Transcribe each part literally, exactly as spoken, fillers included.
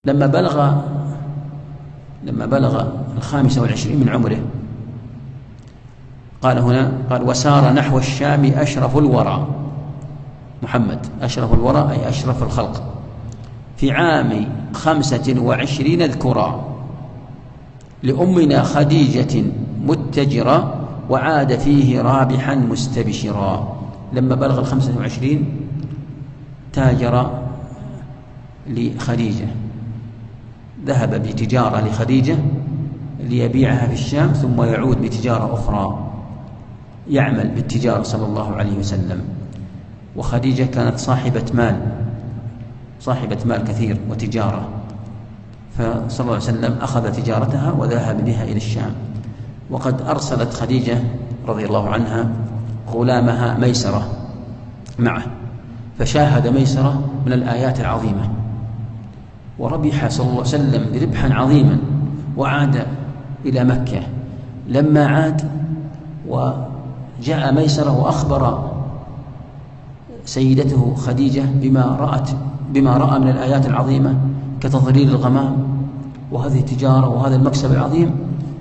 لما بلغ لما بلغ الخامسة والعشرين من عمره قال هنا قال وسار نحو الشام أشرف الورى محمد أشرف الورى أي أشرف الخلق في عام خمسة وعشرين اذكرا لأمنا خديجة متجرا وعاد فيه رابحا مستبشرا. لما بلغ الخمسة وعشرين تاجر لخديجة، ذهب بتجارة لخديجة ليبيعها في الشام ثم يعود بتجارة أخرى يعمل بالتجارة صلى الله عليه وسلم. وخديجة كانت صاحبة مال صاحبة مال كثير وتجارة، فصلى الله عليه وسلم أخذ تجارتها وذهب بها إلى الشام. وقد أرسلت خديجة رضي الله عنها غلامها ميسرة معه، فشاهد ميسرة من الآيات العظيمة وربح صلى الله عليه وسلم ربحا عظيما وعاد إلى مكة. لما عاد وجاء ميسرة وأخبر سيدته خديجة بما رأت بما رأى من الآيات العظيمة كتظليل الغمام وهذه التجارة وهذا المكسب العظيم،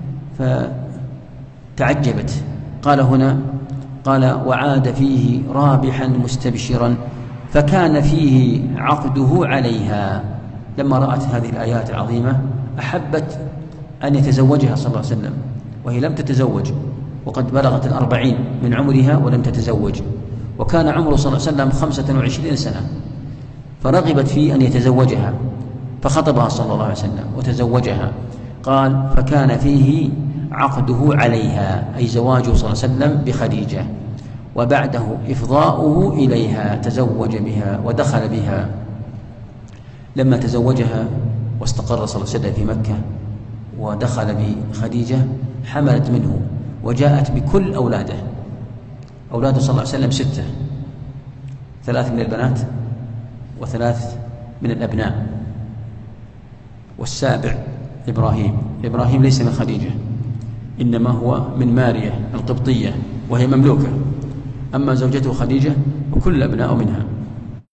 فتعجبت. قال هنا قال وعاد فيه رابحا مستبشرا فكان فيه عقده عليها. لما رأت هذه الآيات العظيمة أحبت أن يتزوجها صلى الله عليه وسلم، وهي لم تتزوج وقد بلغت الأربعين من عمرها ولم تتزوج، وكان عمره صلى الله عليه وسلم خمسة وعشرين سنة، فرغبت في أن يتزوجها فخطبها صلى الله عليه وسلم وتزوجها. قال فكان فيه عقده عليها أي زواجه صلى الله عليه وسلم بخديجة، وبعده إفضاؤه إليها تزوج بها ودخل بها. لما تزوجها واستقر صلى الله عليه وسلم في مكة ودخل بخديجة حملت منه وجاءت بكل أولاده. أولاده صلى الله عليه وسلم ستة، ثلاث من البنات وثلاث من الأبناء، والسابع إبراهيم. إبراهيم ليس من خديجة إنما هو من مارية القبطية وهي مملوكة، أما زوجته خديجة وكل الأبناء منها.